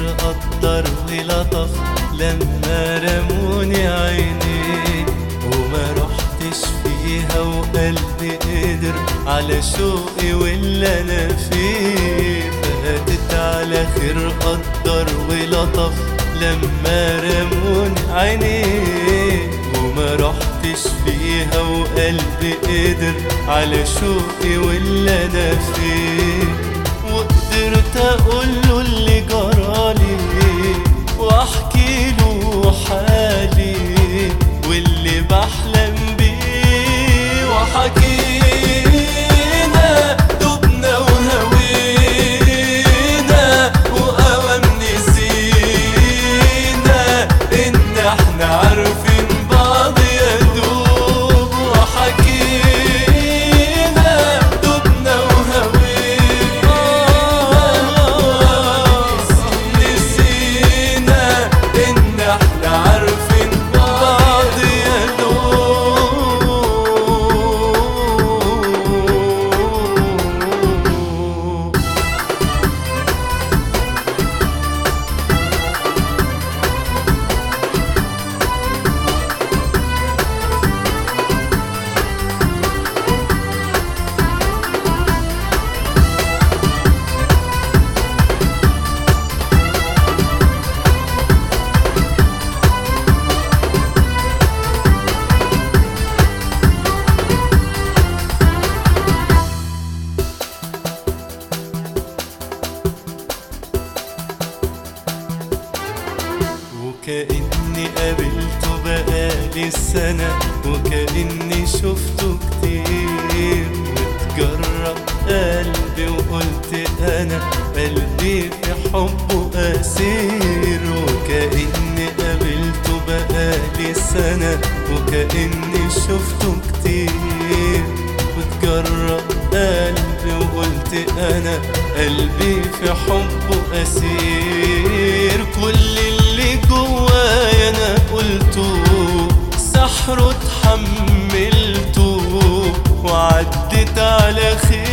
خير قدر ولطف لما رموني عينيه، وما رحتش فيها وقلبي قدر على شوقي واللي انا فيه. فاتت على خير قدر ولطف لما رموني عينيه، وما رحتش فيها وقلبي قدر على شوقي واللي انا فيه. وقدرت اقوله اللي جرالي واحكي له حالي واللي بحلم بيه، وحكينا دبنا وهوينا وقوام نسينا ان احنا عارفين بعض يا دوب. وحكينا دبنا وهوينا نسينا ان احنا عارفين بعض يا دوب. وكأني قابلته بقالي السنة وكأني شفته كتير، واتجرأ قلبي وقلت أنا قلبي في حبه أسير. وكأني قابلته بقالي السنة وكأني شفته كتير، واتجرأ قلبي وقلت أنا قلبي في حبه أسير. كل اللي جوايا أنا قلته سحره اتحملته وعدت على خير.